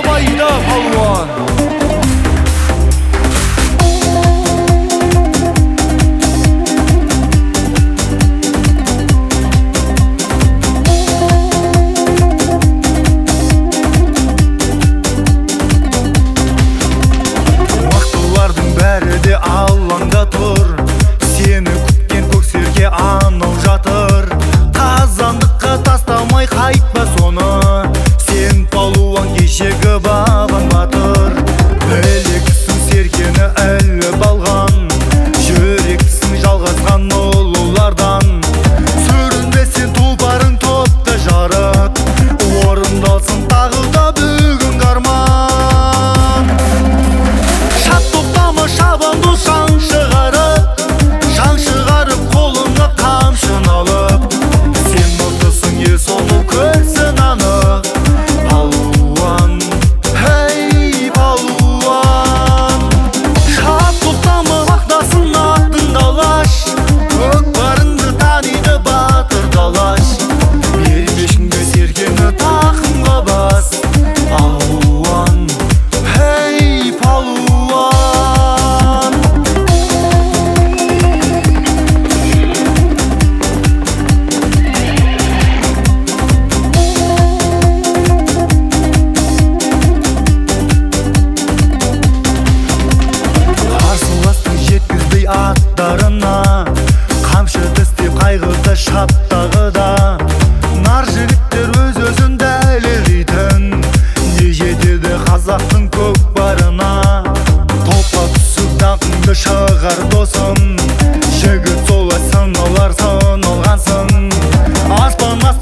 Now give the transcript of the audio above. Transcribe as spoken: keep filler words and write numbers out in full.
тастамайды палуан. Бәрі де алаңда тұр, сені күткен көксерке анау жатыр. Қазандыққа тастамай қайтпа соны, сен палуан кешегі бабаң батыр. Білексің серкені іліп алған, жүрексің жалғасқан ұлылардан. Сүрінбесен тұлпарың топты жарық, орындалсын тағы да бүгін арман. Шабанды шаң шығарып, шаң шығарып қолыңа қамшын алып, сен мықтысың ел соны көрсін анық. Палуан, хей палуан, шап тоқтамы мақтасын аттың алаш, көкпарыңды таниды батыр талаш. Бермешіңге серкені тақымға бас. Палуан, хей палуан. Аттарына қамшы тістеп қайғырды шаптағыда, нар жігіттер өз-өзін дәлелдейтін, не жетеді қазақтың көкпарына. Топқа түсіп даңқыңды шығар досым, жігіт солай сыналар сыналғансың. Аспан